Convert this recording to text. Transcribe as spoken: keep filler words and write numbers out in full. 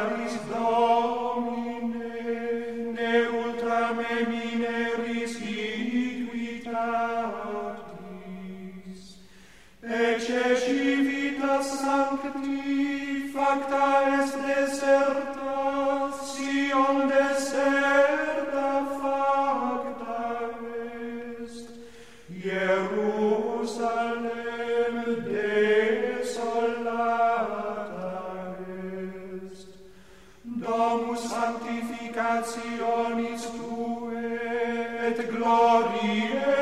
Salis Domine, ne ultra me mineris iniquitatis, ecce civitas sancti facta est deserta, Sion deserta facta est, Jerusalem desolata est, domus sanctificationis Tue et gloriae